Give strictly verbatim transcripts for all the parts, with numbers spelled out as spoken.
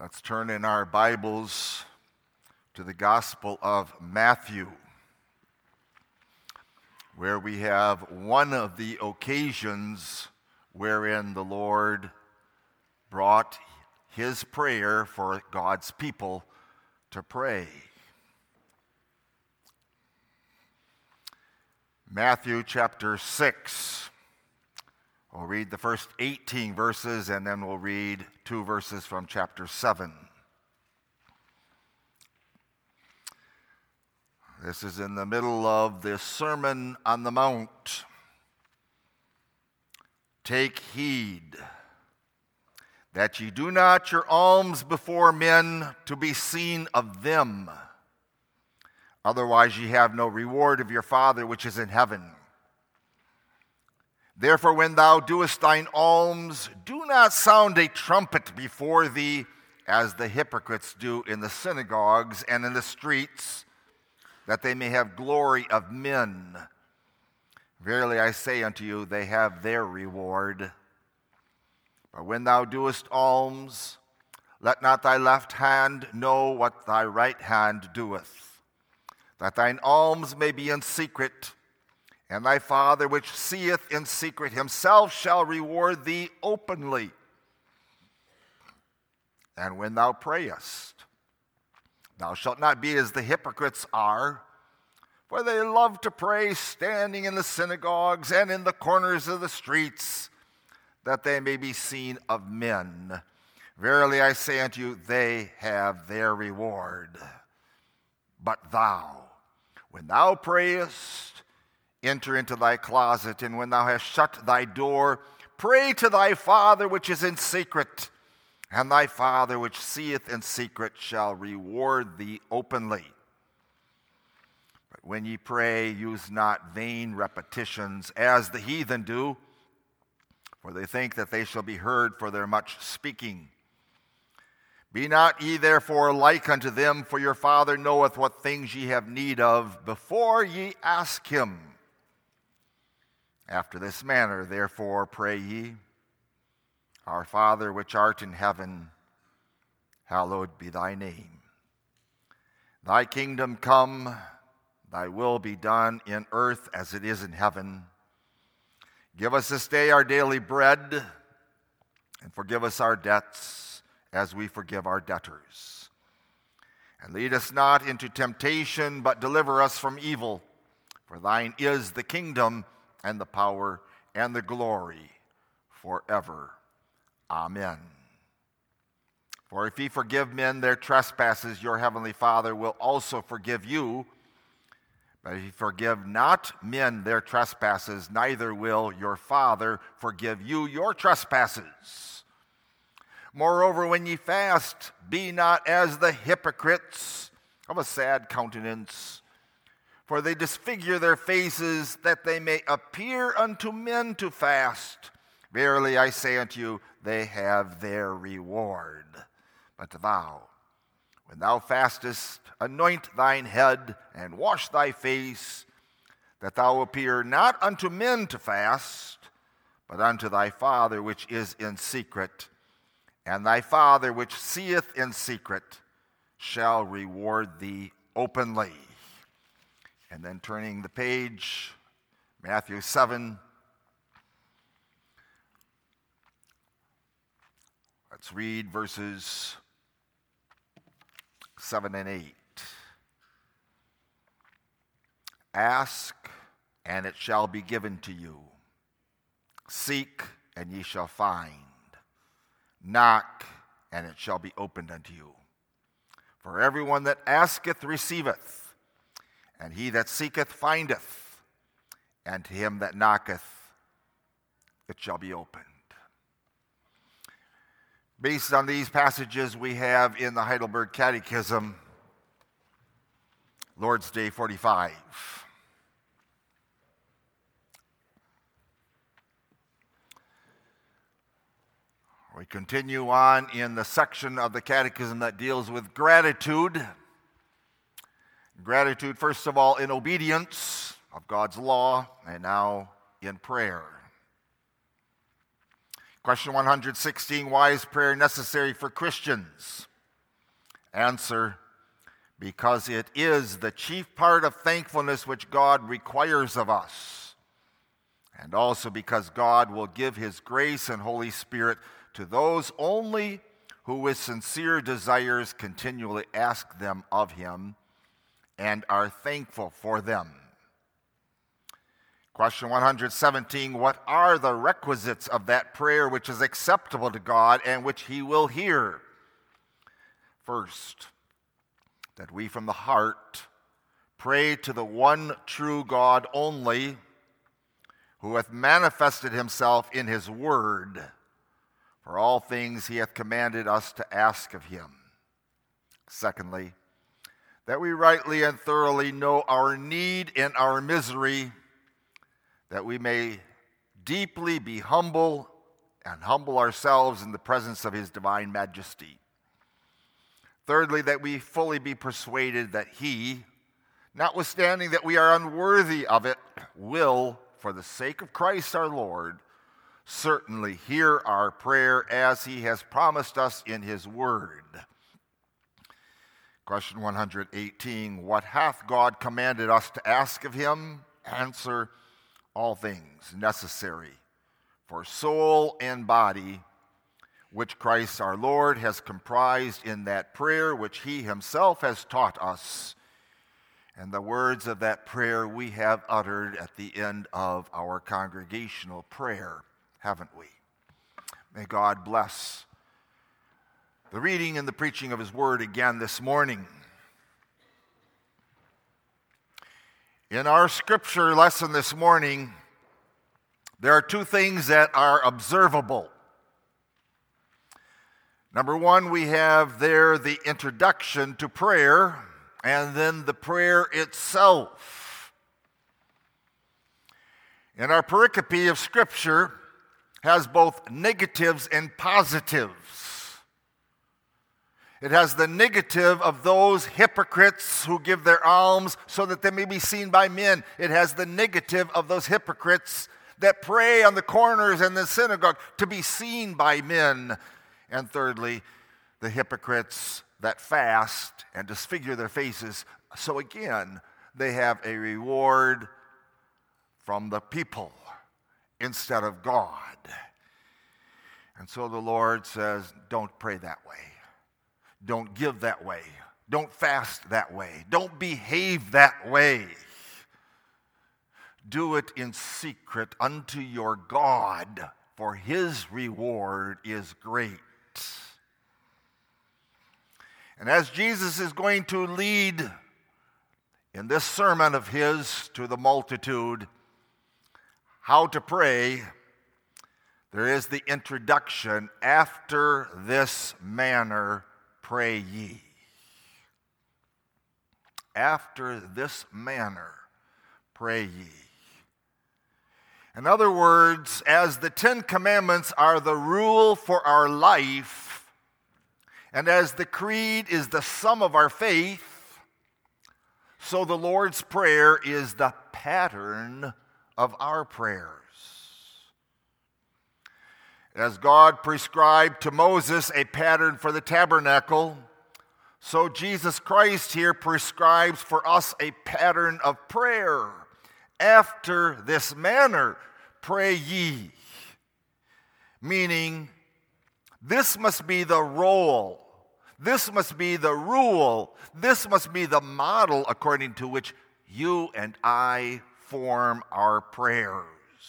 Let's turn in our Bibles to the Gospel of Matthew, where we have one of the occasions wherein the Lord brought his prayer for God's people to pray. Matthew chapter six. We'll read the first eighteen verses, and then we'll read two verses from chapter seven. This is in the middle of the Sermon on the Mount. Take heed that ye do not your alms before men to be seen of them. Otherwise ye have no reward of your Father which is in heaven. Therefore, when thou doest thine alms, do not sound a trumpet before thee, as the hypocrites do in the synagogues and in the streets, that they may have glory of men. Verily I say unto you, they have their reward. But when thou doest alms, let not thy left hand know what thy right hand doeth, that thine alms may be in secret, and thy Father which seeth in secret himself shall reward thee openly. And when thou prayest, thou shalt not be as the hypocrites are, for they love to pray standing in the synagogues and in the corners of the streets, that they may be seen of men. Verily I say unto you, they have their reward. But thou, when thou prayest, enter into thy closet, and when thou hast shut thy door, pray to thy Father which is in secret, and thy Father which seeth in secret shall reward thee openly. But when ye pray, use not vain repetitions, as the heathen do, for they think that they shall be heard for their much speaking. Be not ye therefore like unto them, for your Father knoweth what things ye have need of before ye ask him. After this manner, therefore, pray ye, Our Father which art in heaven, hallowed be thy name. Thy kingdom come, thy will be done in earth as it is in heaven. Give us this day our daily bread, and forgive us our debts as we forgive our debtors. And lead us not into temptation, but deliver us from evil. For thine is the kingdom, and the power, and the glory, forever. Amen. For if ye forgive men their trespasses, your heavenly Father will also forgive you. But if ye forgive not men their trespasses, neither will your Father forgive you your trespasses. Moreover, when ye fast, be not as the hypocrites of a sad countenance, for they disfigure their faces, that they may appear unto men to fast. Verily I say unto you, they have their reward. But thou, when thou fastest, anoint thine head, and wash thy face, that thou appear not unto men to fast, but unto thy Father which is in secret. And thy Father which seeth in secret shall reward thee openly. And then turning the page, Matthew seven. Let's read verses seven and eight. Ask, and it shall be given to you. Seek, and ye shall find. Knock, and it shall be opened unto you. For everyone that asketh receiveth, and he that seeketh findeth, and to him that knocketh it shall be opened. Based on these passages we have in the Heidelberg Catechism, Lord's Day forty-five. We continue on in the section of the Catechism that deals with gratitude. Gratitude, first of all, in obedience of God's law, and now in prayer. Question one hundred sixteen, why is prayer necessary for Christians? Answer: because it is the chief part of thankfulness which God requires of us, and also because God will give his grace and Holy Spirit to those only who with sincere desires continually ask them of him and are thankful for them. Question one hundred seventeen, what are the requisites of that prayer which is acceptable to God and which he will hear? First, that we from the heart pray to the one true God only, who hath manifested himself in his word, for all things he hath commanded us to ask of him. Secondly, that we rightly and thoroughly know our need and our misery, that we may deeply be humble and humble ourselves in the presence of his divine majesty. Thirdly, that we fully be persuaded that he, notwithstanding that we are unworthy of it, will, for the sake of Christ our Lord, certainly hear our prayer as he has promised us in his word. Question one hundred eighteen, what hath God commanded us to ask of him? Answer: all things necessary for soul and body, which Christ our Lord has comprised in that prayer which he himself has taught us. And the words of that prayer we have uttered at the end of our congregational prayer, haven't we? May God bless the reading and the preaching of his word again this morning. In our scripture lesson this morning, there are two things that are observable. Number one, we have there the introduction to prayer, and then the prayer itself. And our pericope of Scripture has both negatives and positives. It has the negative of those hypocrites who give their alms so that they may be seen by men. It has the negative of those hypocrites that pray on the corners and the synagogue to be seen by men. And thirdly, the hypocrites that fast and disfigure their faces, so again, they have a reward from the people instead of God. And so the Lord says, don't pray that way. Don't give that way. Don't fast that way. Don't behave that way. Do it in secret unto your God, for his reward is great. And as Jesus is going to lead in this sermon of his to the multitude how to pray, there is the introduction, after this manner pray ye. After this manner pray ye. In other words, as the Ten Commandments are the rule for our life, and as the creed is the sum of our faith, so the Lord's Prayer is the pattern of our prayers. As God prescribed to Moses a pattern for the tabernacle, so Jesus Christ here prescribes for us a pattern of prayer. After this manner, pray ye. Meaning, this must be the role, this must be the rule, this must be the model according to which you and I form our prayers.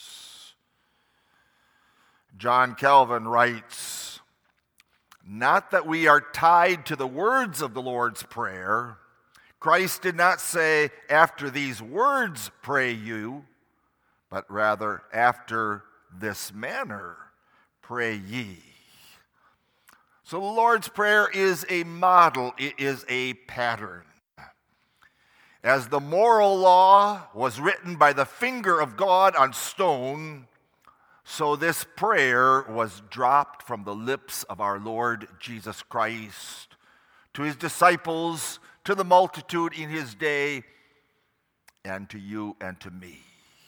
John Calvin writes, not that we are tied to the words of the Lord's Prayer. Christ did not say, after these words pray you, but rather, after this manner pray ye. So the Lord's Prayer is a model, it is a pattern. As the moral law was written by the finger of God on stone, so this prayer was dropped from the lips of our Lord Jesus Christ to his disciples, to the multitude in his day, and to you and to me.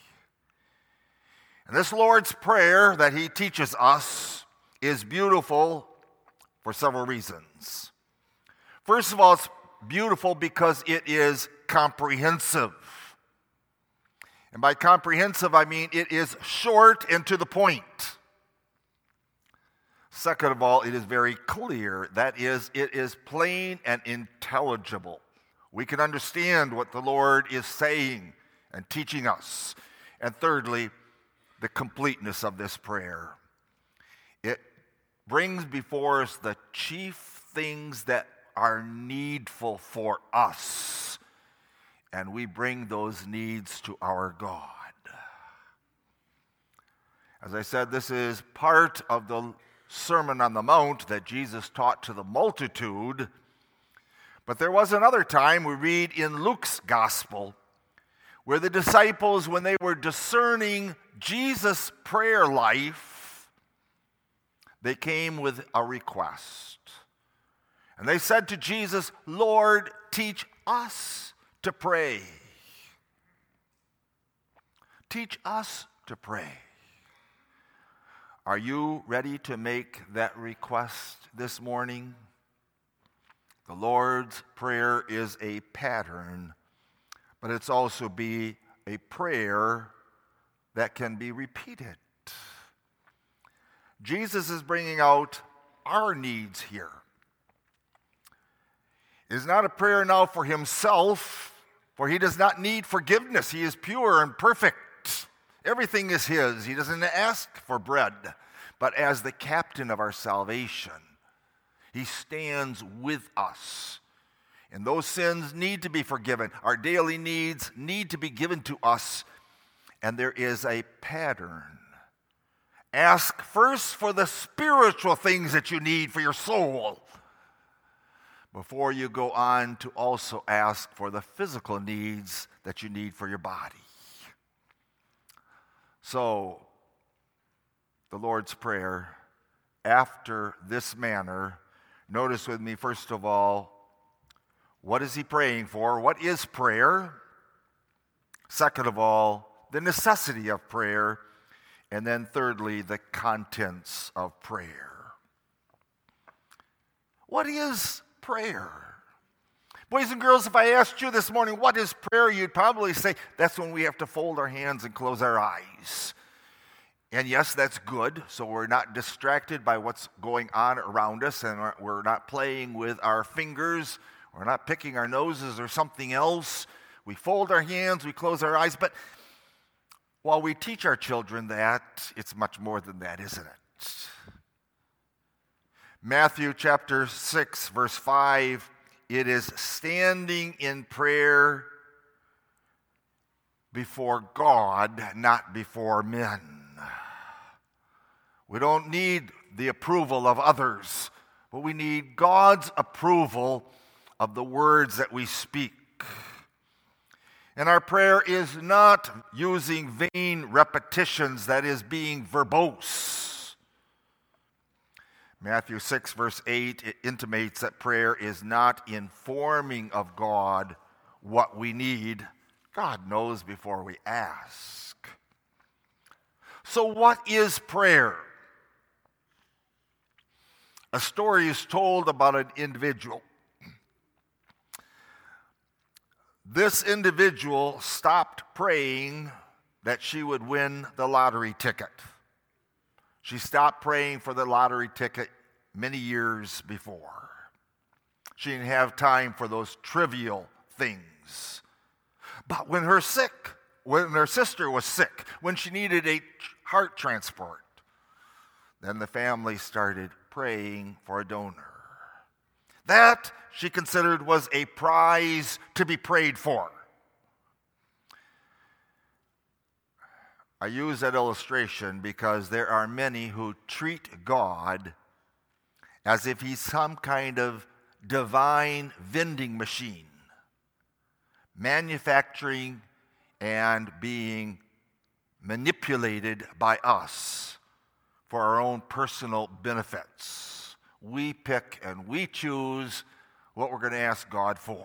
And this Lord's Prayer that he teaches us is beautiful for several reasons. First of all, it's beautiful because it is comprehensive. And by comprehensive, I mean it is short and to the point. Second of all, it is very clear. That is, it is plain and intelligible. We can understand what the Lord is saying and teaching us. And thirdly, the completeness of this prayer. It brings before us the chief things that are needful for us, and we bring those needs to our God. As I said, this is part of the Sermon on the Mount that Jesus taught to the multitude, but there was another time we read in Luke's gospel where the disciples, when they were discerning Jesus' prayer life, they came with a request. And they said to Jesus, "Lord, teach us to pray." Teach us to pray. Are you ready to make that request this morning? The Lord's Prayer is a pattern, but it's also be a prayer that can be repeated. Jesus is bringing out our needs here. It is not a prayer now for himself, for he does not need forgiveness. He is pure and perfect. Everything is his. He doesn't ask for bread, but as the captain of our salvation, he stands with us. And those sins need to be forgiven. Our daily needs need to be given to us. And there is a pattern. Ask first for the spiritual things that you need for your soul, before you go on to also ask for the physical needs that you need for your body. So, the Lord's Prayer, after this manner, notice with me, first of all, what is he praying for? What is prayer? Second of all, the necessity of prayer. And then thirdly, the contents of prayer. What is prayer? Boys and girls, if I asked you this morning, what is prayer? You'd probably say, that's when we have to fold our hands and close our eyes. And yes, that's good, so we're not distracted by what's going on around us, and we're not playing with our fingers, we're not picking our noses or something else. We fold our hands, we close our eyes, but while we teach our children that, it's much more than that, isn't it? Matthew chapter six, verse five, it is standing in prayer before God, not before men. We don't need the approval of others, but we need God's approval of the words that we speak. And our prayer is not using vain repetitions, that is, being verbose. Matthew six, verse eight, it intimates that prayer is not informing of God what we need. God knows before we ask. So what is prayer? A story is told about an individual. This individual stopped praying that she would win the lottery ticket. She stopped praying for the lottery ticket many years before. She didn't have time for those trivial things. But when her sick, when her sister was sick, when she needed a heart transplant, then the family started praying for a donor. That, she considered, was a prize to be prayed for. I use that illustration because there are many who treat God as if he's some kind of divine vending machine, manufacturing and being manipulated by us for our own personal benefits. We pick and we choose what we're going to ask God for.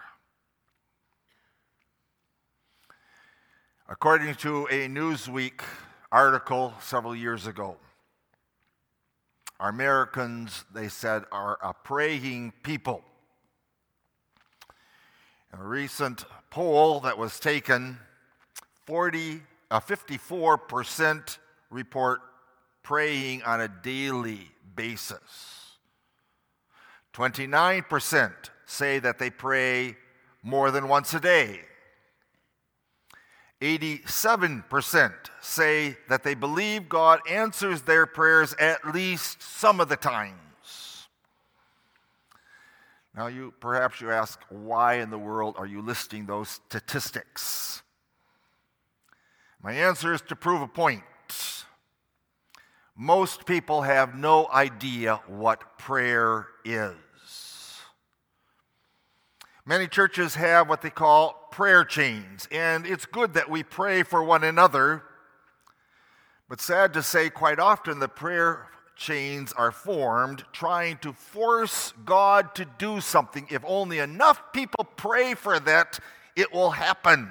According to a Newsweek article several years ago, our Americans, they said, are a praying people. A recent poll that was taken, forty, uh, fifty-four percent report praying on a daily basis. twenty-nine percent say that they pray more than once a day. eighty-seven percent say that they believe God answers their prayers at least some of the times. Now, you perhaps you ask, why in the world are you listing those statistics? My answer is to prove a point. Most people have no idea what prayer is. Many churches have what they call prayer chains, and it's good that we pray for one another, but sad to say, quite often the prayer chains are formed trying to force God to do something. If only enough people pray for that, it will happen.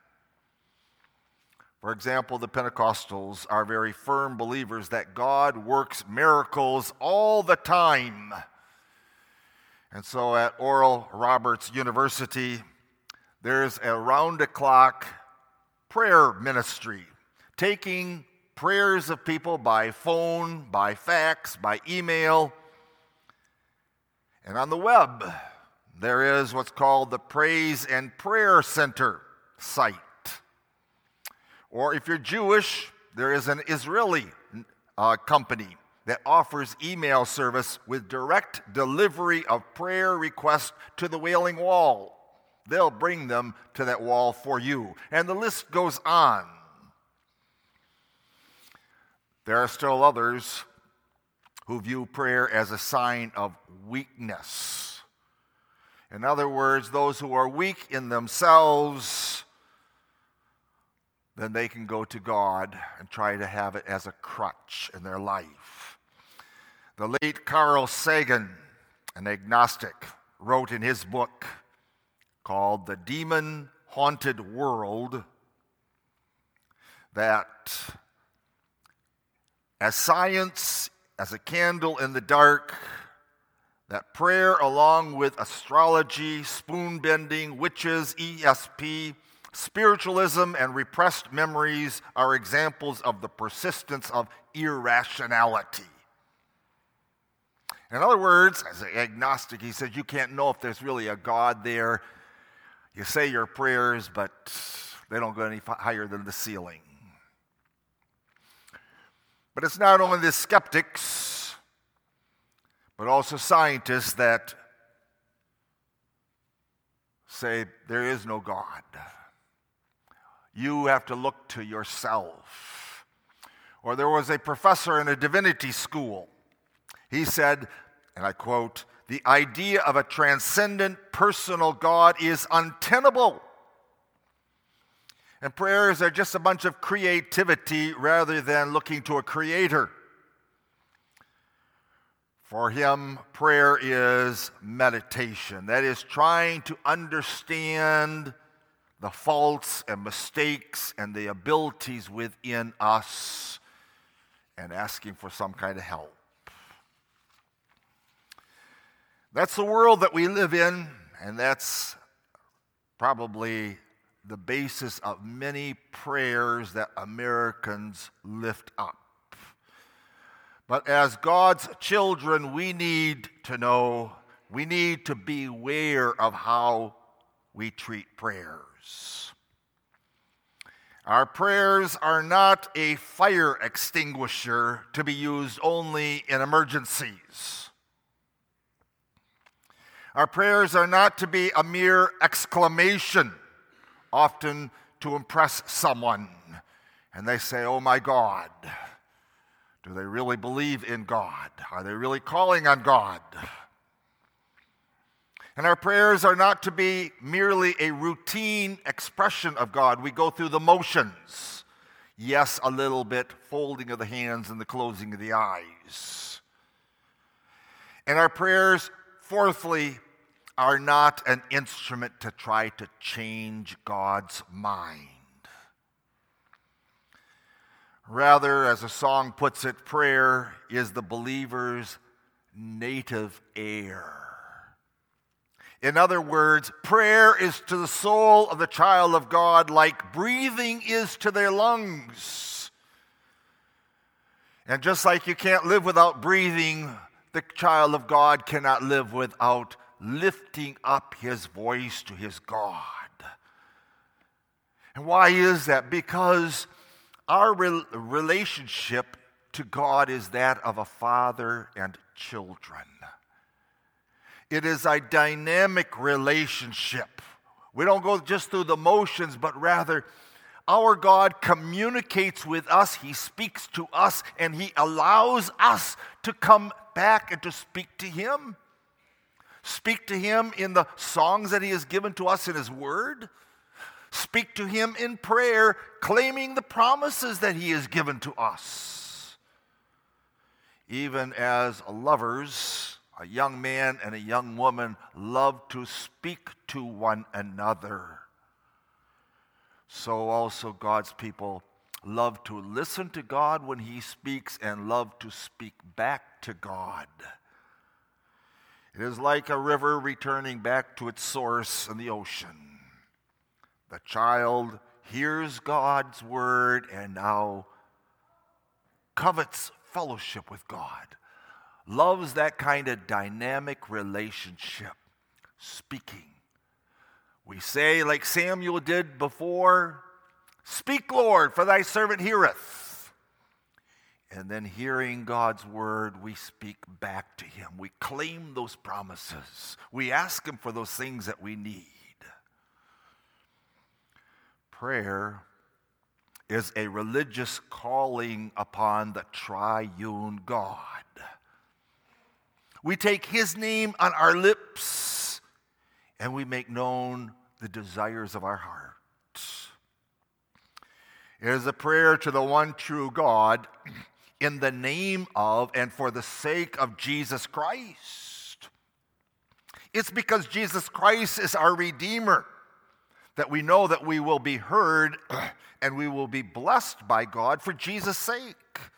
For example, the Pentecostals are very firm believers that God works miracles all the time. And so at Oral Roberts University, there's a round-the-clock prayer ministry, taking prayers of people by phone, by fax, by email. And on the web, there is what's called the Praise and Prayer Center site. Or if you're Jewish, there is an Israeli uh, company that offers email service with direct delivery of prayer requests to the Wailing Wall. They'll bring them to that wall for you. And the list goes on. There are still others who view prayer as a sign of weakness. In other words, those who are weak in themselves, then they can go to God and try to have it as a crutch in their life. The late Carl Sagan, an agnostic, wrote in his book called The Demon-Haunted World that as science, as a candle in the dark, that prayer along with astrology, spoon-bending, witches, E S P, spiritualism, and repressed memories are examples of the persistence of irrationality. In other words, as an agnostic, he says you can't know if there's really a God there. You say your prayers, but they don't go any higher than the ceiling. But it's not only the skeptics, but also scientists that say there is no God. You have to look to yourself. Or there was a professor in a divinity school. He said, and I quote, "The idea of a transcendent personal God is untenable. And prayers are just a bunch of creativity rather than looking to a creator." For him, prayer is meditation. That is trying to understand the faults and mistakes and the abilities within us and asking for some kind of help. That's the world that we live in, and that's probably the basis of many prayers that Americans lift up. But as God's children, we need to know, we need to beware of how we treat prayers. Our prayers are not a fire extinguisher to be used only in emergencies. Our prayers are not to be a mere exclamation, often to impress someone. And they say, "Oh my God." Do they really believe in God? Are they really calling on God? And our prayers are not to be merely a routine expression of God. We go through the motions. Yes, a little bit, folding of the hands and the closing of the eyes. And our prayers, fourthly, are not an instrument to try to change God's mind. Rather, as a song puts it, prayer is the believer's native air. In other words, prayer is to the soul of the child of God like breathing is to their lungs. And just like you can't live without breathing, the child of God cannot live without lifting up his voice to his God. And why is that? Because our re- relationship to God is that of a father and children. It is a dynamic relationship. We don't go just through the motions, but rather our God communicates with us, He speaks to us, and He allows us to come back and to speak to Him. Speak to Him in the songs that He has given to us in His Word. Speak to Him in prayer, claiming the promises that He has given to us. Even as lovers, a young man and a young woman love to speak to one another. So also God's people love to listen to God when He speaks and love to speak back to God. It is like a river returning back to its source in the ocean. The child hears God's word and now covets fellowship with God. Loves that kind of dynamic relationship, speaking. We say, like Samuel did before, "Speak, Lord, for thy servant heareth." And then hearing God's word, we speak back to Him. We claim those promises. We ask Him for those things that we need. Prayer is a religious calling upon the triune God. We take His name on our lips and we make known the desires of our hearts. It is a prayer to the one true God in the name of and for the sake of Jesus Christ. It's because Jesus Christ is our Redeemer that we know that we will be heard and we will be blessed by God for Jesus' sake.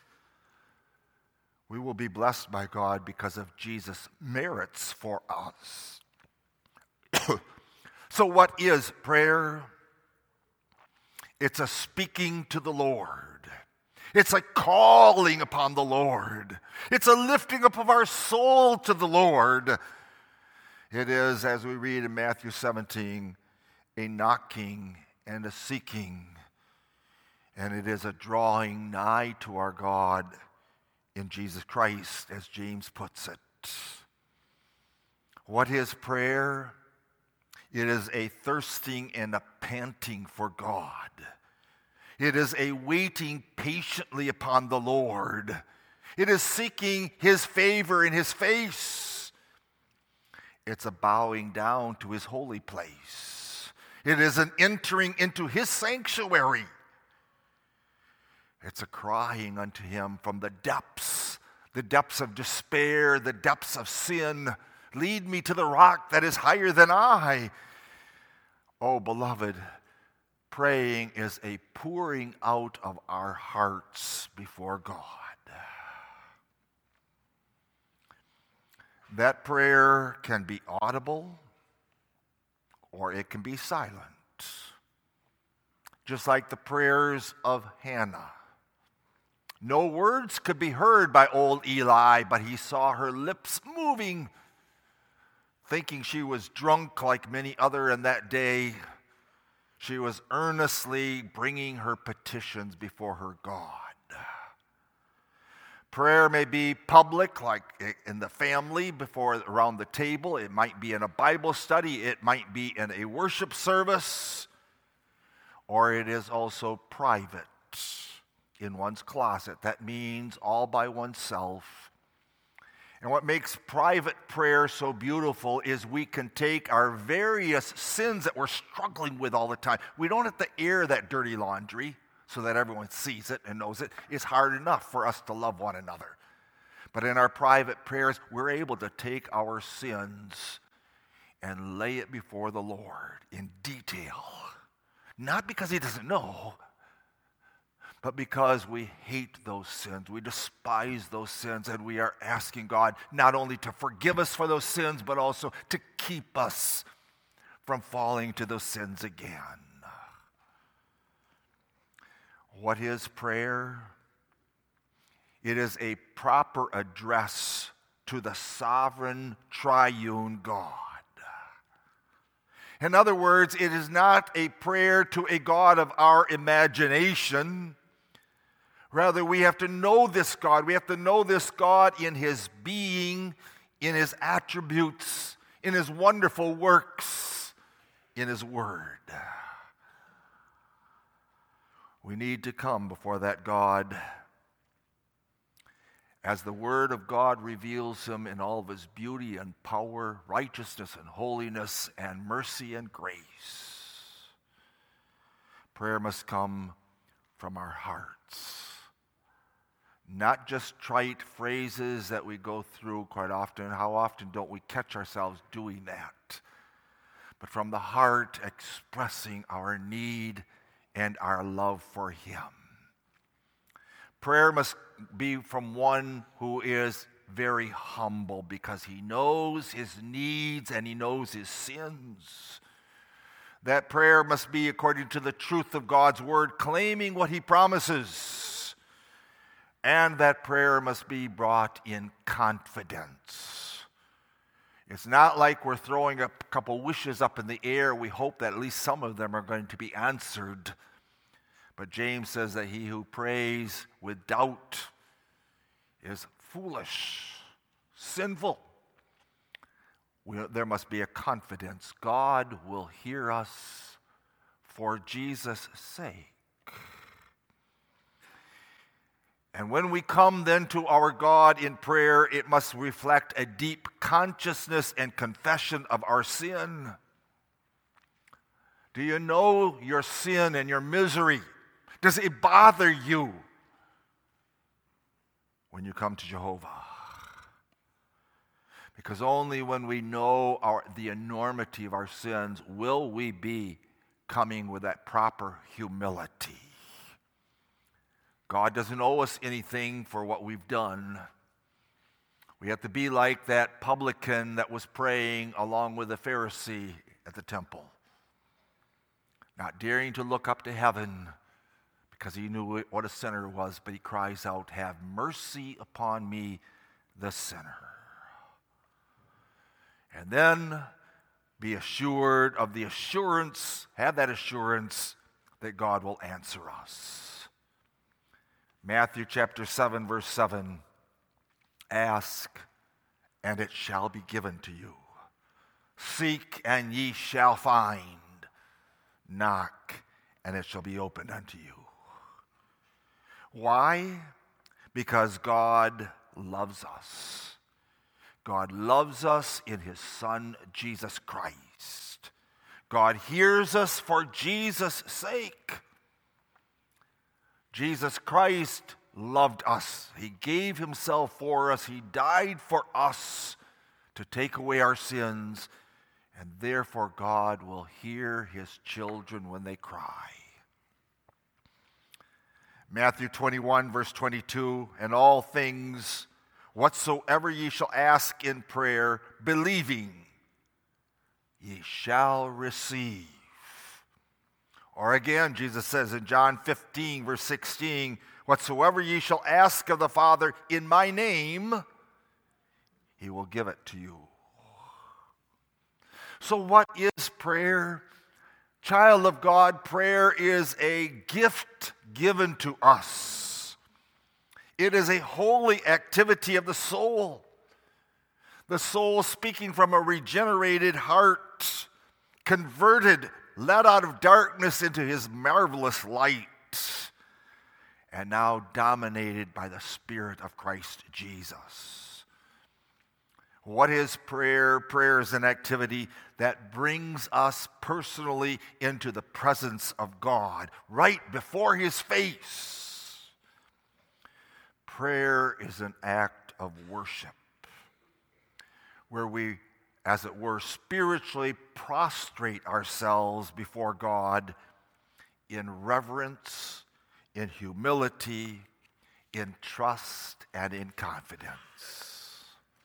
We will be blessed by God because of Jesus' merits for us. So what is prayer? It's a speaking to the Lord. It's a calling upon the Lord. It's a lifting up of our soul to the Lord. It is, as we read in Matthew seventeen, a knocking and a seeking. And it is a drawing nigh to our God in Jesus Christ, as James puts it. What is prayer? It is a thirsting and a panting for God. It is a waiting patiently upon the Lord. It is seeking His favor in His face. It's a bowing down to His holy place. It is an entering into His sanctuary. It's a crying unto Him from the depths, the depths of despair, the depths of sin. Lead me to the rock that is higher than I. Oh, beloved, praying is a pouring out of our hearts before God. That prayer can be audible or it can be silent. Just like the prayers of Hannah. No words could be heard by old Eli, but he saw her lips moving, thinking she was drunk like many other in that day. She was earnestly bringing her petitions before her God. Prayer may be public, like in the family, before around the table. It might be in a Bible study. It might be in a worship service. Or it is also private in one's closet. That means all by oneself. And what makes private prayer so beautiful is we can take our various sins that we're struggling with all the time. We don't have to air that dirty laundry so that everyone sees it and knows it. It's hard enough for us to love one another. But in our private prayers, we're able to take our sins and lay it before the Lord in detail. Not because He doesn't know, but because we hate those sins, we despise those sins, and we are asking God not only to forgive us for those sins, but also to keep us from falling to those sins again. What is prayer? It is a proper address to the sovereign triune God. In other words, it is not a prayer to a God of our imagination. Rather, we have to know this God. We have to know this God in his being, in his attributes, in his wonderful works, in his word. We need to come before that God as the word of God reveals him in all of his beauty and power, righteousness and holiness, and mercy and grace. Prayer must come from our hearts. Not just trite phrases that we go through quite often. How often don't we catch ourselves doing that? But from the heart, expressing our need and our love for him. Prayer must be from one who is very humble because he knows his needs and he knows his sins. That prayer must be according to the truth of God's word, claiming what he promises. And that prayer must be brought in confidence. It's not like we're throwing a couple wishes up in the air. We hope that at least some of them are going to be answered. But James says that he who prays with doubt is foolish, sinful. We, there must be a confidence. God will hear us for Jesus' sake. And when we come then to our God in prayer, it must reflect a deep consciousness and confession of our sin. Do you know your sin and your misery? Does it bother you when you come to Jehovah? Because only when we know our, the enormity of our sins will we be coming with that proper humility. God doesn't owe us anything for what we've done. We have to be like that publican that was praying along with the Pharisee at the temple, not daring to look up to heaven because he knew what a sinner was, but he cries out, "Have mercy upon me, the sinner." And then be assured of the assurance, have that assurance that God will answer us. Matthew chapter seven, verse seven, ask, and it shall be given to you. Seek, and ye shall find. Knock, and it shall be opened unto you. Why? Because God loves us. God loves us in his Son, Jesus Christ. God hears us for Jesus' sake. Jesus Christ loved us. He gave himself for us. He died for us to take away our sins. And therefore God will hear his children when they cry. Matthew twenty-one, verse twenty-two, and all things whatsoever ye shall ask in prayer, believing, ye shall receive. Or again, Jesus says in John fifteen, verse sixteen, whatsoever ye shall ask of the Father in my name, he will give it to you. So what is prayer? Child of God, prayer is a gift given to us. It is a holy activity of the soul. The soul speaking from a regenerated heart, converted, led out of darkness into his marvelous light, and now dominated by the Spirit of Christ Jesus. What is prayer? Prayer is an activity that brings us personally into the presence of God, right before his face. Prayer is an act of worship, where we, as it were, spiritually prostrate ourselves before God in reverence, in humility, in trust, and in confidence.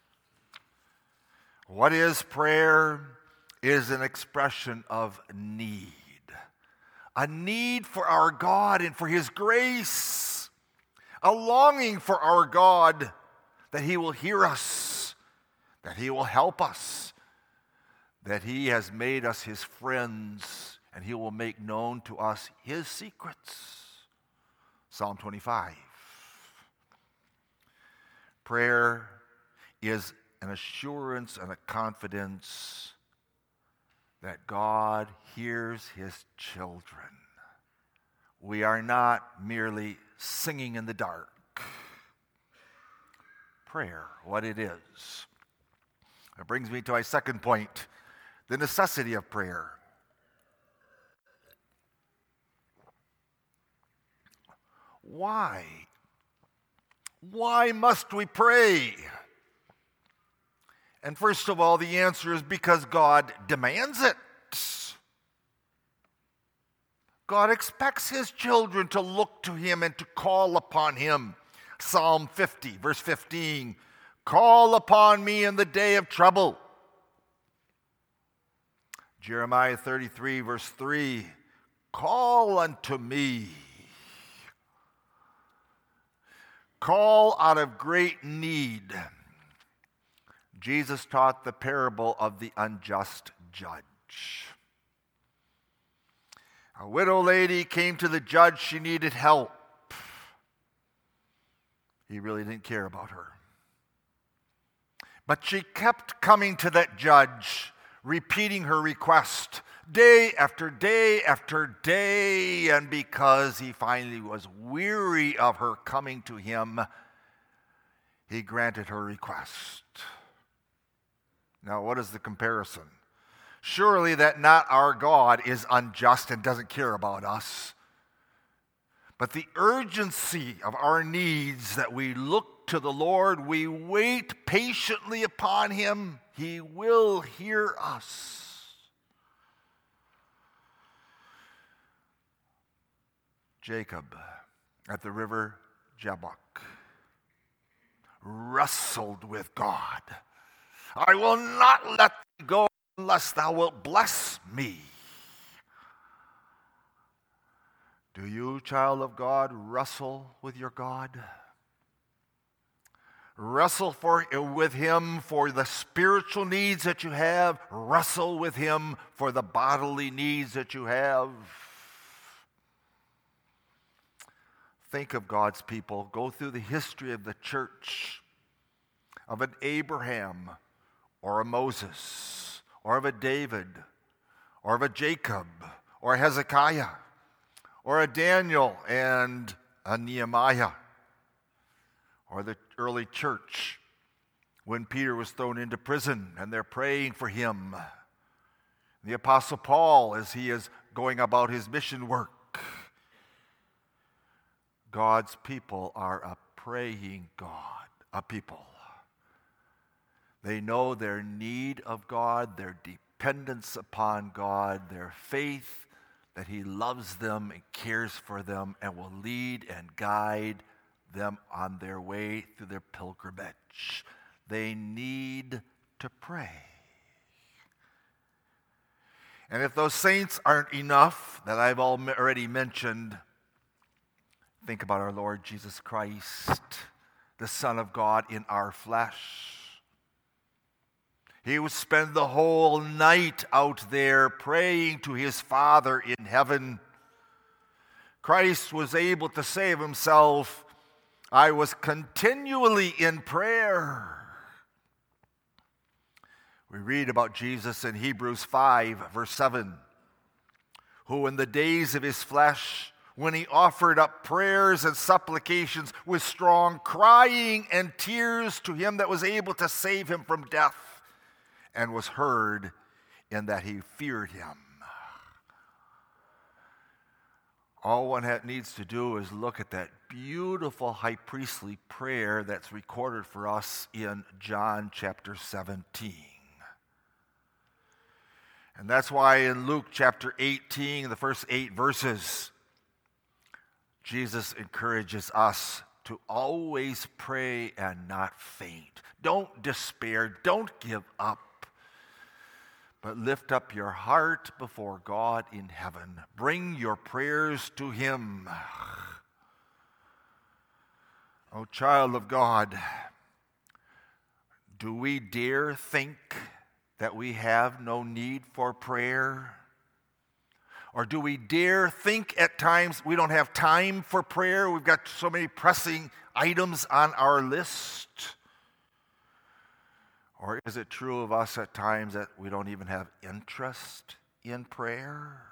What is prayer? It is an expression of need. A need for our God and for His grace. A longing for our God that He will hear us, that He will help us, that He has made us His friends, and He will make known to us His secrets. Psalm twenty-five. Prayer is an assurance and a confidence that God hears His children. We are not merely singing in the dark. Prayer, what it is. That brings me to my second point, the necessity of prayer. Why? Why must we pray? And first of all, the answer is because God demands it. God expects His children to look to Him and to call upon Him. Psalm fifty, verse fifteen, call upon me in the day of trouble. Jeremiah thirty-three, verse three, call unto me. Call out of great need. Jesus taught the parable of the unjust judge. A widow lady came to the judge. She needed help. He really didn't care about her. But she kept coming to that judge, repeating her request day after day after day. And because he finally was weary of her coming to him, he granted her request. Now, what is the comparison? Surely that not our God is unjust and doesn't care about us. But the urgency of our needs, that we look to the Lord, we wait patiently upon Him, He will hear us. Jacob at the river Jabbok wrestled with God. I will not let thee go unless thou wilt bless me. Do you, child of God, wrestle with your God? Wrestle for, with Him for the spiritual needs that you have. Wrestle with Him for the bodily needs that you have. Think of God's people. Go through the history of the church, of an Abraham, or a Moses, or of a David, or of a Jacob, or a Hezekiah, or a Daniel and a Nehemiah, or the early church when Peter was thrown into prison and they're praying for him. The Apostle Paul as he is going about his mission work. God's people are a praying God, a people. They know their need of God, their dependence upon God, their faith that He loves them and cares for them and will lead and guide them on their way through their pilgrimage. They need to pray. And if those saints aren't enough that I've already mentioned, think about our Lord Jesus Christ, the Son of God in our flesh. He would spend the whole night out there praying to His Father in heaven. Christ was able to say of Himself, I was continually in prayer. We read about Jesus in Hebrews five, verse seven, who in the days of His flesh, when He offered up prayers and supplications with strong crying and tears to Him that was able to save Him from death, and was heard in that He feared Him. All one needs to do is look at that beautiful high priestly prayer that's recorded for us in John chapter seventeen. And that's why in Luke chapter eighteen, the first eight verses, Jesus encourages us to always pray and not faint. Don't despair. Don't give up. But lift up your heart before God in heaven. Bring your prayers to Him. O child of God, do we dare think that we have no need for prayer? Or do we dare think at times we don't have time for prayer? We've got so many pressing items on our list. Or is it true of us at times that we don't even have interest in prayer?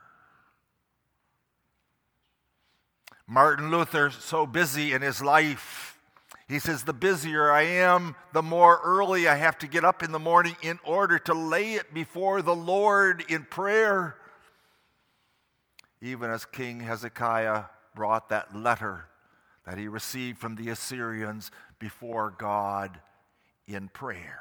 Martin Luther, so busy in his life, he says, the busier I am, the more early I have to get up in the morning in order to lay it before the Lord in prayer. Even as King Hezekiah brought that letter that he received from the Assyrians before God in prayer.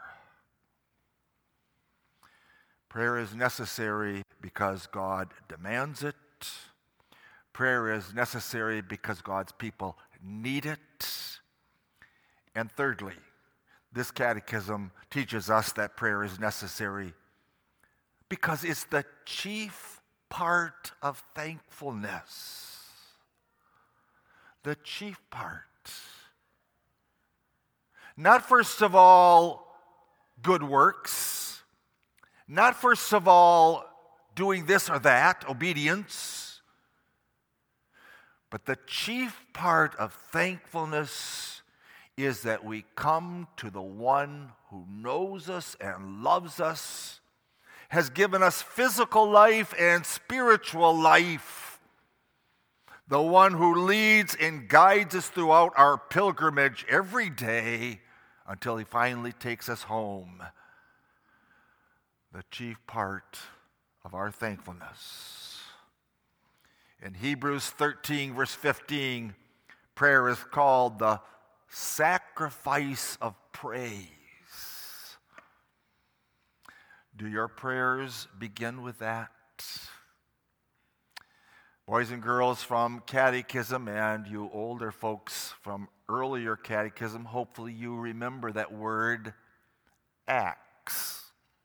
Prayer is necessary because God demands it. Prayer is necessary because God's people need it. And thirdly, this catechism teaches us that prayer is necessary because it's the chief part of thankfulness. The chief part. Not first of all, good works. Not first of all, doing this or that, obedience. But the chief part of thankfulness is that we come to the one who knows us and loves us, has given us physical life and spiritual life, the one who leads and guides us throughout our pilgrimage every day until He finally takes us home. The chief part of our thankfulness. In Hebrews thirteen, verse fifteen, prayer is called the sacrifice of praise. Do your prayers begin with that? Boys and girls from catechism and you older folks from earlier catechism, hopefully you remember that word acts.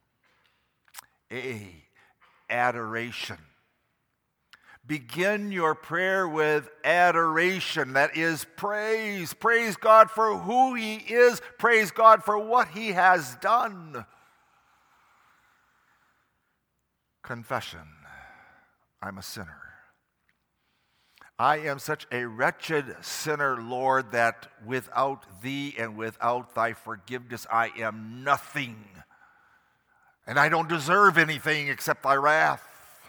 A, adoration. Begin your prayer with adoration. That is praise. Praise God for who He is. Praise God for what He has done. Confession. I'm a sinner. I am such a wretched sinner, Lord, that without Thee and without Thy forgiveness, I am nothing. And I don't deserve anything except Thy wrath.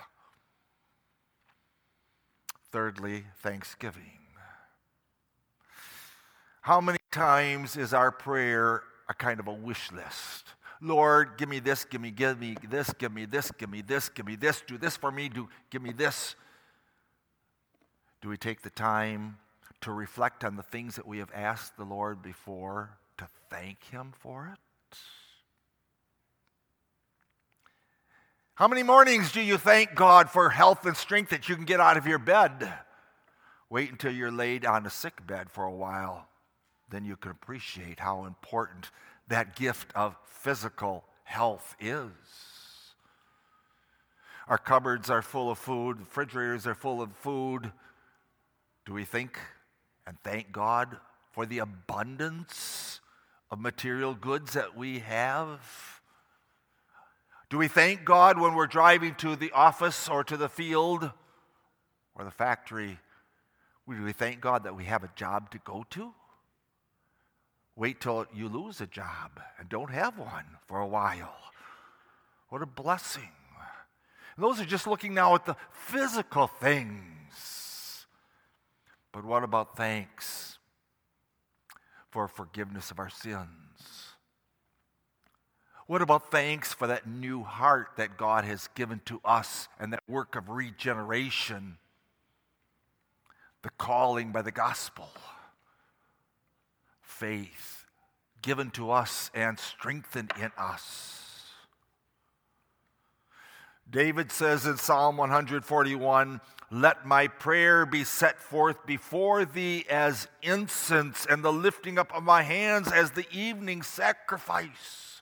Thirdly, thanksgiving. How many times is our prayer a kind of a wish list? Lord, give me this, give me, give me this, give me this, give me this, give me this, do this for me, do give me this. Do we take the time to reflect on the things that we have asked the Lord before, to thank Him for it? How many mornings do you thank God for health and strength that you can get out of your bed? Wait until you're laid on a sick bed for a while. Then you can appreciate how important that gift of physical health is. Our cupboards are full of food. Refrigerators are full of food. Do we think and thank God for the abundance of material goods that we have? Do we thank God when we're driving to the office or to the field or the factory? Do we thank God that we have a job to go to? Wait till you lose a job and don't have one for a while. What a blessing. And those are just looking now at the physical things. But what about thanks for forgiveness of our sins? What about thanks for that new heart that God has given to us and that work of regeneration, the calling by the gospel, faith given to us and strengthened in us? David says in Psalm one forty-one, "Let my prayer be set forth before thee as incense, and the lifting up of my hands as the evening sacrifice."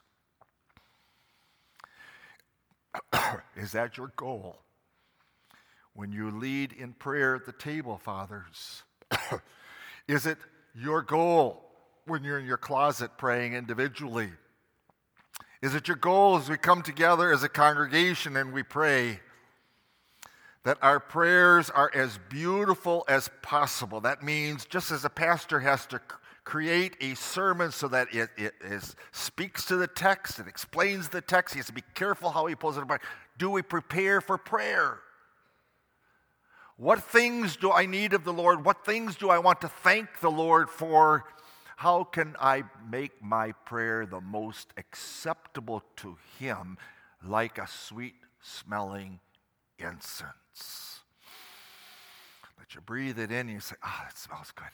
Is that your goal? When you lead in prayer at the table, fathers, is it your goal when you're in your closet praying individually? Is it your goal as we come together as a congregation and we pray that our prayers are as beautiful as possible? That means just as a pastor has to create a sermon so that it, it is, speaks to the text, it explains the text, he has to be careful how he pulls it apart. Do we prepare for prayer? What things do I need of the Lord? What things do I want to thank the Lord for? How can I make my prayer the most acceptable to Him, like a sweet-smelling incense? Let you breathe it in and you say, ah, oh, that smells good.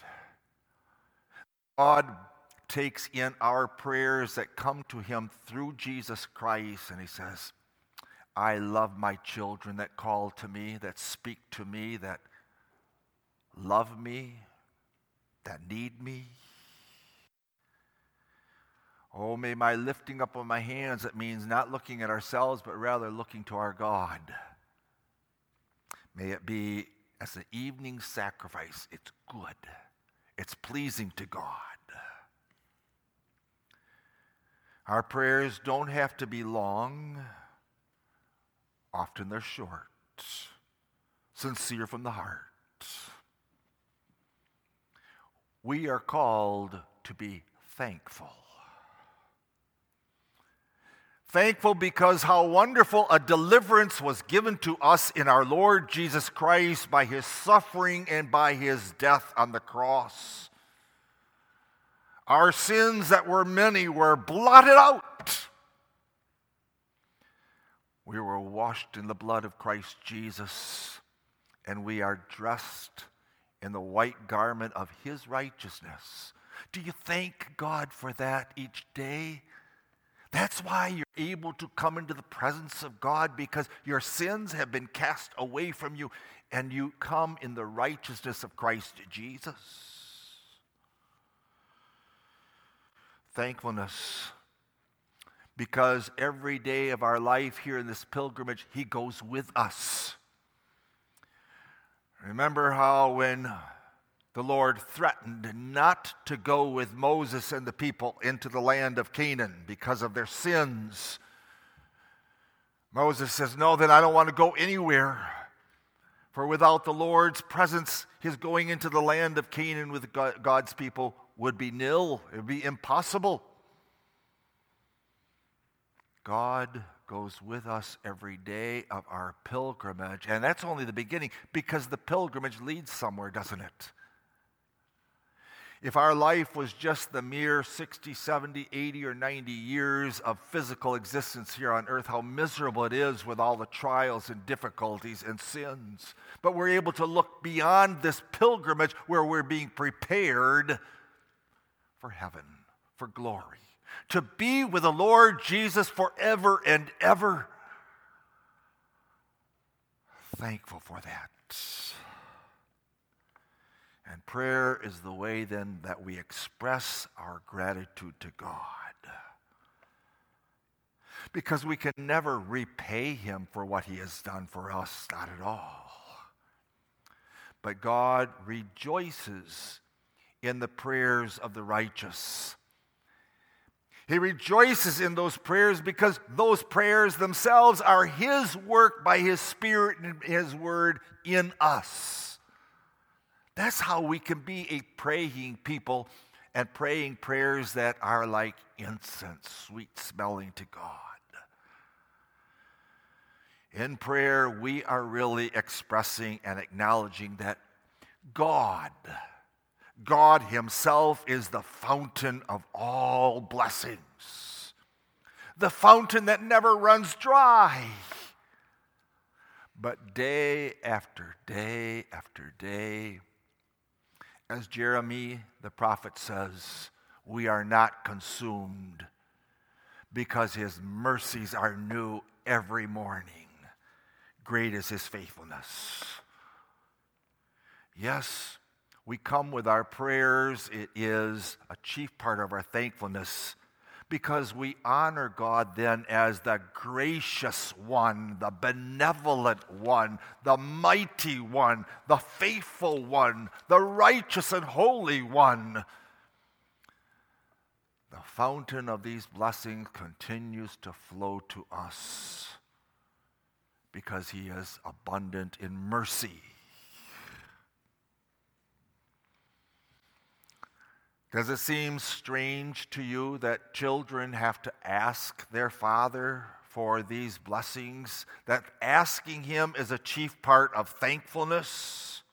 God takes in our prayers that come to Him through Jesus Christ, and He says, I love my children that call to me, that speak to me, that love me, that need me. Oh, may my lifting up of my hands, that means not looking at ourselves, but rather looking to our God. May it be as an evening sacrifice. It's good. It's pleasing to God. Our prayers don't have to be long. Often they're short, sincere from the heart. We are called to be thankful. Thankful because how wonderful a deliverance was given to us in our Lord Jesus Christ by His suffering and by His death on the cross. Our sins that were many were blotted out. We were washed in the blood of Christ Jesus, and we are dressed in the white garment of His righteousness. Do you thank God for that each day? That's why you're able to come into the presence of God, because your sins have been cast away from you, and you come in the righteousness of Christ Jesus. Thankfulness. Because every day of our life here in this pilgrimage, He goes with us. Remember how when the Lord threatened not to go with Moses and the people into the land of Canaan because of their sins, Moses says, no, then I don't want to go anywhere. For without the Lord's presence, His going into the land of Canaan with God's people would be nil. It would be impossible. God goes with us every day of our pilgrimage. And that's only the beginning, because the pilgrimage leads somewhere, doesn't it? If our life was just the mere sixty, seventy, eighty, or ninety years of physical existence here on earth, how miserable it is with all the trials and difficulties and sins. But we're able to look beyond this pilgrimage where we're being prepared for heaven, for glory. To be with the Lord Jesus forever and ever. Thankful for that. And prayer is the way then that we express our gratitude to God. Because we can never repay Him for what He has done for us, not at all. But God rejoices in the prayers of the righteous. He rejoices in those prayers because those prayers themselves are His work by His Spirit and His Word in us. That's how we can be a praying people and praying prayers that are like incense, sweet smelling to God. In prayer, we are really expressing and acknowledging that God, God Himself is the fountain of all blessings, the fountain that never runs dry. But day after day after day, as Jeremiah the prophet says, we are not consumed because His mercies are new every morning. great is his faithfulness. Yes, we come with our prayers. It is a chief part of our thankfulness because we honor God then as the gracious one, the benevolent one, the mighty one, the faithful one, the righteous and holy one. The fountain of these blessings continues to flow to us because he is abundant in mercy. Does it seem strange to you that children have to ask their father for these blessings? That asking him is a chief part of thankfulness?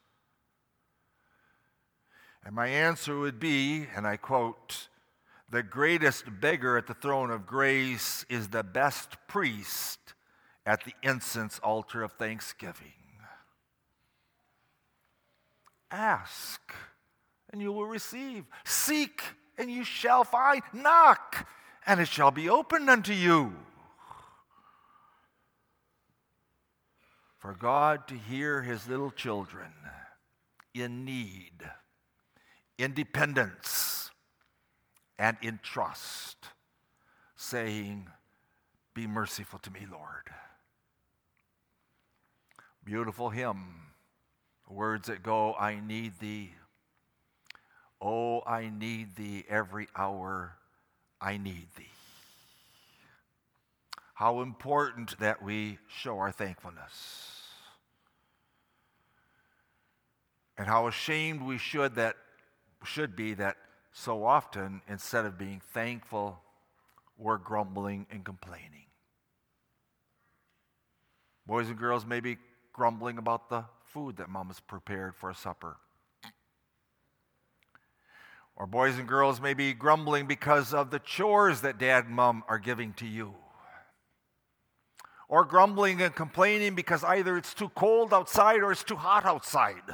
And my answer would be, and I quote, "The greatest beggar at the throne of grace is the best priest at the incense altar of thanksgiving." Ask, and you will receive. Seek, and you shall find. Knock, and it shall be opened unto you. For God to hear his little children in need, in dependence, and in trust, saying, "Be merciful to me, Lord." Beautiful hymn, words that go, "I need thee. Oh, I need thee every hour, I need thee." How important that we show our thankfulness. And how ashamed we should that should be that so often, instead of being thankful, we're grumbling and complaining. Boys and girls may be grumbling about the food that mom has prepared for supper. Or boys and girls may be grumbling because of the chores that dad and mom are giving to you. Or grumbling and complaining because either it's too cold outside or it's too hot outside.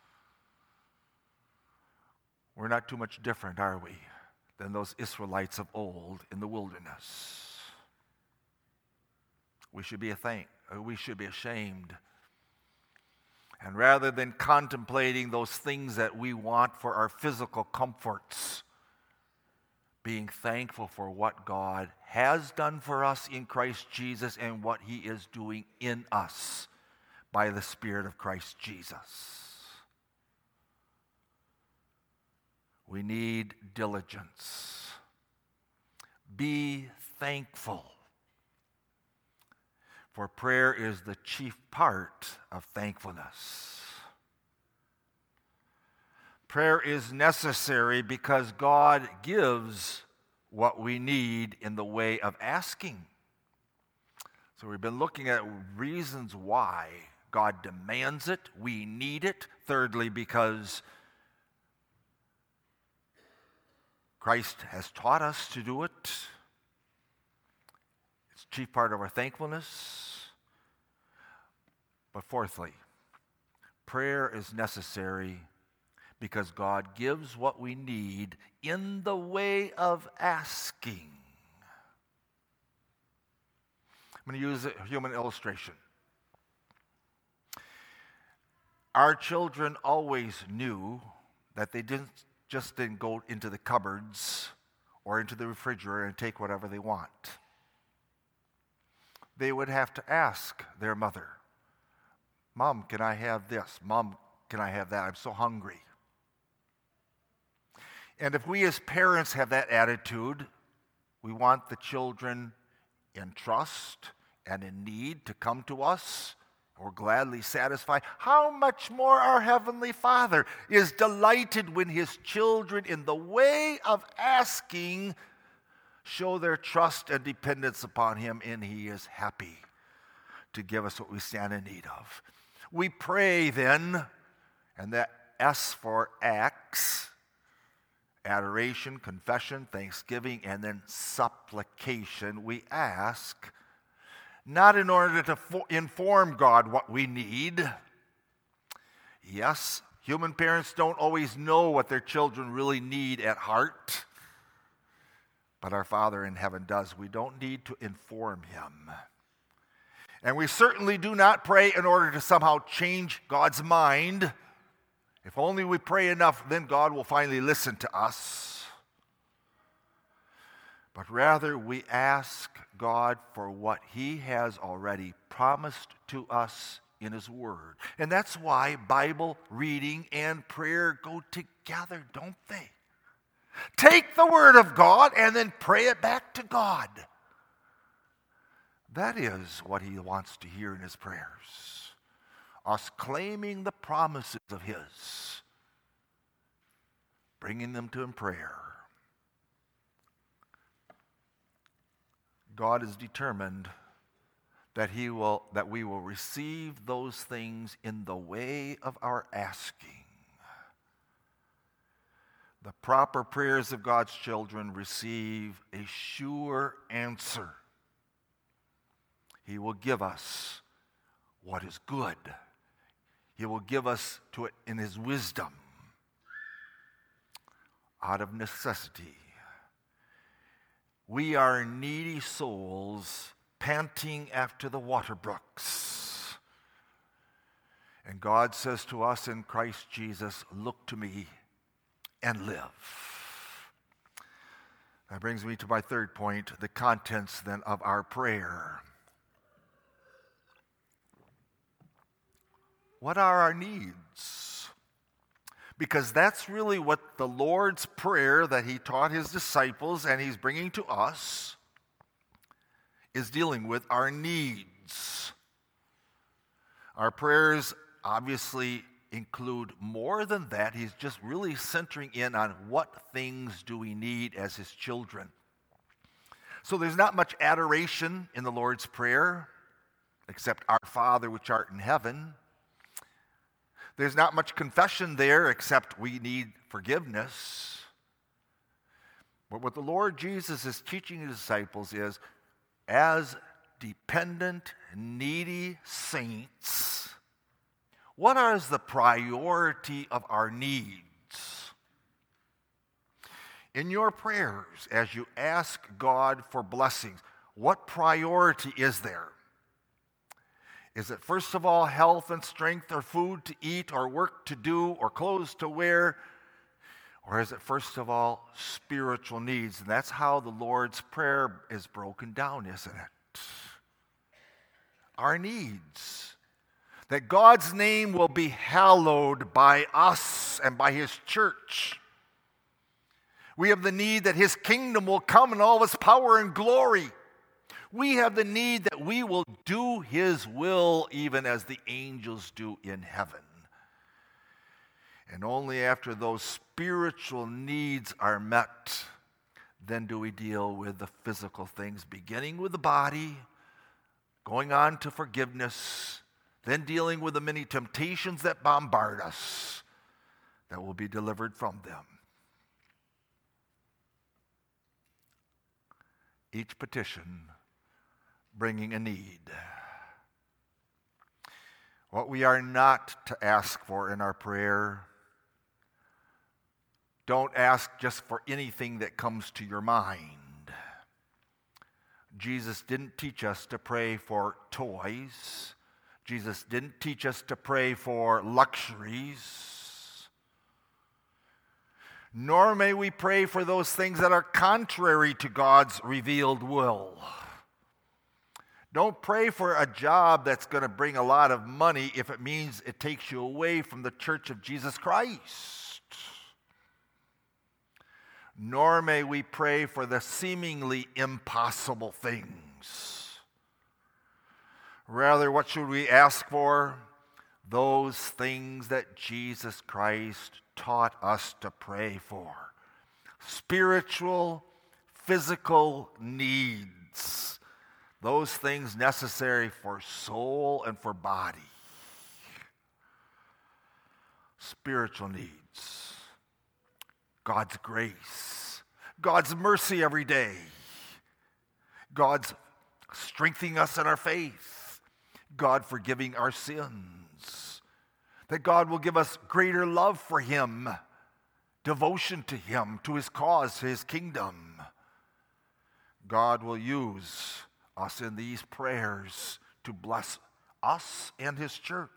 We're not too much different, are we, than those Israelites of old in the wilderness. We should be a thank, we should be ashamed. And rather than contemplating those things that we want for our physical comforts, being thankful for what God has done for us in Christ Jesus and what he is doing in us by the Spirit of Christ Jesus. We need diligence. Be thankful. For prayer is the chief part of thankfulness. Prayer is necessary because God gives what we need in the way of asking. So we've been looking at reasons why God demands it, we need it. Thirdly, because Christ has taught us to do it. It's a chief part of our thankfulness. But fourthly, prayer is necessary because God gives what we need in the way of asking. I'm going to use a human illustration. Our children always knew that they didn't just didn't go into the cupboards or into the refrigerator and take whatever they want. They would have to ask their mother, "Mom, can I have this? Mom, can I have that? I'm so hungry." And if we as parents have that attitude, we want the children in trust and in need to come to us, or gladly satisfied. How much more our Heavenly Father is delighted when his children, in the way of asking, show their trust and dependence upon him, and he is happy to give us what we stand in need of. We pray then, and that S for acts, adoration, confession, thanksgiving, and then supplication. We ask, not in order to fo- inform God what we need. Yes, human parents don't always know what their children really need at heart, but our Father in heaven does. We don't need to inform him. And we certainly do not pray in order to somehow change God's mind. If only we pray enough, then God will finally listen to us. But rather, we ask God for what He has already promised to us in His Word. And that's why Bible reading and prayer go together, don't they? Take the Word of God and then pray it back to God. That is what He wants to hear in His prayers. Us claiming the promises of His, bringing them to Him in prayer. God is determined that He will, that we will receive those things in the way of our asking. The proper prayers of God's children receive a sure answer. He will give us what is good. He will give us to it in His wisdom, out of necessity. We are needy souls panting after the water brooks. And God says to us in Christ Jesus, look to me and live. That brings me to my third point, the contents then of our prayer. What are our needs? Because that's really what the Lord's Prayer that He taught His disciples and He's bringing to us is dealing with our needs. Our prayers obviously include more than that. He's just really centering in on what things do we need as His children. So there's not much adoration in the Lord's Prayer, except our Father which art in heaven. There's not much confession there, except we need forgiveness. But what the Lord Jesus is teaching His disciples is, as dependent, needy saints, what is the priority of our needs? In your prayers, as you ask God for blessings, what priority is there? Is it first of all health and strength, or food to eat, or work to do, or clothes to wear? Or is it first of all spiritual needs? And that's how the Lord's Prayer is broken down, isn't it? Our needs. That God's name will be hallowed by us and by His church. We have the need that His kingdom will come in all its power and glory. We have the need that we will do His will even as the angels do in heaven. And only after those spiritual needs are met, then do we deal with the physical things, beginning with the body, going on to forgiveness, then dealing with the many temptations that bombard us, that will be delivered from them. Each petition bringing a need. What we are not to ask for in our prayer, don't ask just for anything that comes to your mind. Jesus didn't teach us to pray for toys. Jesus didn't teach us to pray for luxuries. Nor may we pray for those things that are contrary to God's revealed will. Don't pray for a job that's going to bring a lot of money if it means it takes you away from the church of Jesus Christ. Nor may we pray for the seemingly impossible things. Rather, what should we ask for? Those things that Jesus Christ taught us to pray for. Spiritual, physical needs. Those things necessary for soul and for body. Spiritual needs. God's grace. God's mercy every day. God's strengthening us in our faith. God forgiving our sins. That God will give us greater love for Him, devotion to Him, to His cause, to His kingdom. God will use us in these prayers to bless us and his church.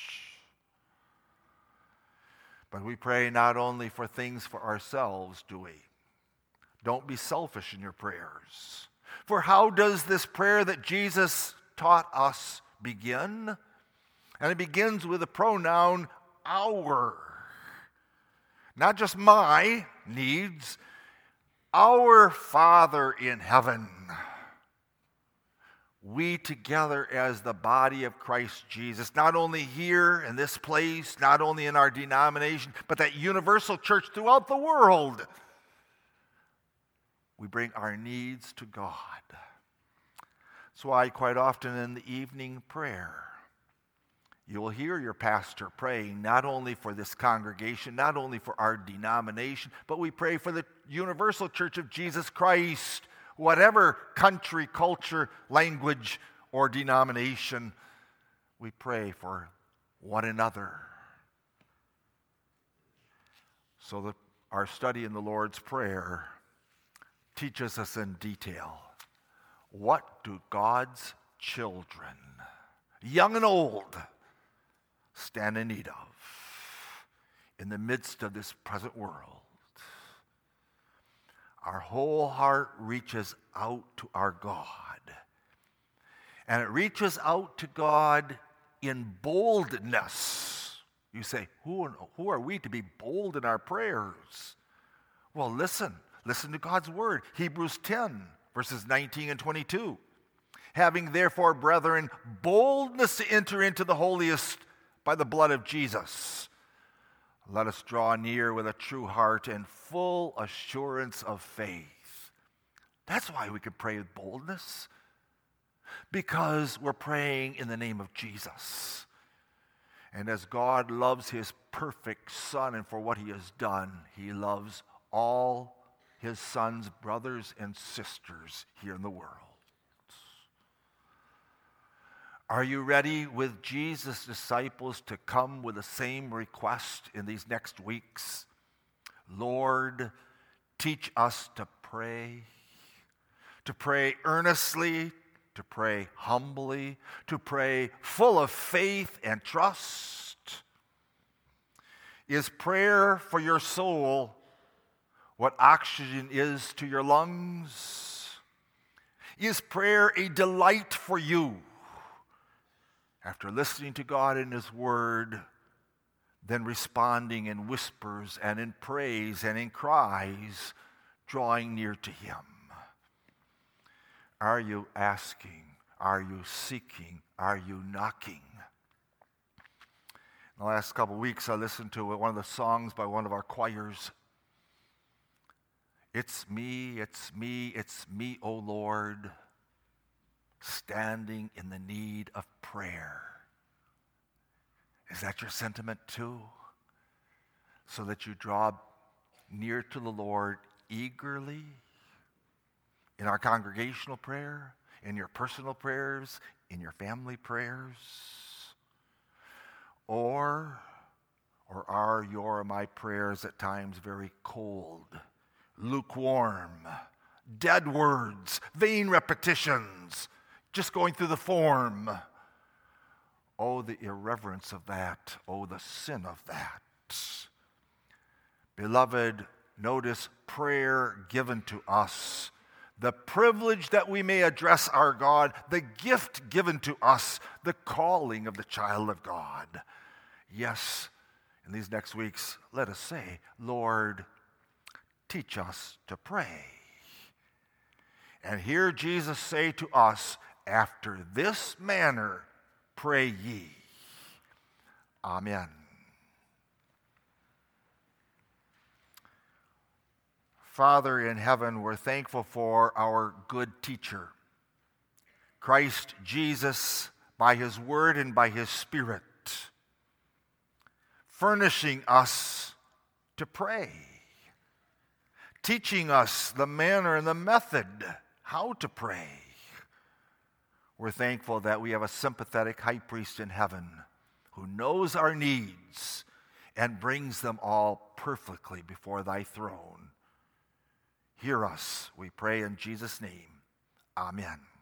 But we pray not only for things for ourselves, do we? Don't be selfish in your prayers. For how does this prayer that Jesus taught us begin? And it begins with the pronoun our. Not just my needs, our Father in heaven. We together as the body of Christ Jesus, not only here in this place, not only in our denomination, but that universal church throughout the world, we bring our needs to God. That's why quite often in the evening prayer, you will hear your pastor praying not only for this congregation, not only for our denomination, but we pray for the universal church of Jesus Christ, whatever country, culture, language, or denomination. We pray for one another. So that our study in the Lord's Prayer teaches us in detail, what do God's children, young and old, stand in need of in the midst of this present world? Our whole heart reaches out to our God. And it reaches out to God in boldness. You say, who, who are we to be bold in our prayers? Well, listen. Listen to God's word. Hebrews ten, verses nineteen and twenty-two. Having therefore, brethren, boldness to enter into the holiest by the blood of Jesus, let us draw near with a true heart and full assurance of faith. That's why we can pray with boldness. Because we're praying in the name of Jesus. And as God loves his perfect Son and for what he has done, he loves all his Son's brothers and sisters here in the world. Are you ready with Jesus' disciples to come with the same request in these next weeks? Lord, teach us to pray, to pray earnestly, to pray humbly, to pray full of faith and trust. Is prayer for your soul what oxygen is to your lungs? Is prayer a delight for you? After listening to God in his word, then responding in whispers and in praise and in cries, drawing near to him. Are you asking? Are you seeking? Are you knocking? In the last couple of weeks, I listened to one of the songs by one of our choirs. It's me, it's me, it's me, O Lord, standing in the need of prayer. Is that your sentiment too? So that you draw near to the Lord eagerly in our congregational prayer, in your personal prayers, in your family prayers? Or, or are your or my prayers at times very cold, lukewarm, dead words, vain repetitions, just going through the form? Oh, the irreverence of that. Oh, the sin of that. Beloved, notice prayer given to us, the privilege that we may address our God, the gift given to us, the calling of the child of God. Yes, in these next weeks, let us say, Lord, teach us to pray. And hear Jesus say to us, after this manner pray ye. Amen. Father in heaven, we're thankful for our good teacher, Christ Jesus, by his word and by his Spirit, furnishing us to pray, teaching us the manner and the method how to pray. We're thankful that we have a sympathetic high priest in heaven who knows our needs and brings them all perfectly before thy throne. Hear us, we pray in Jesus' name. Amen.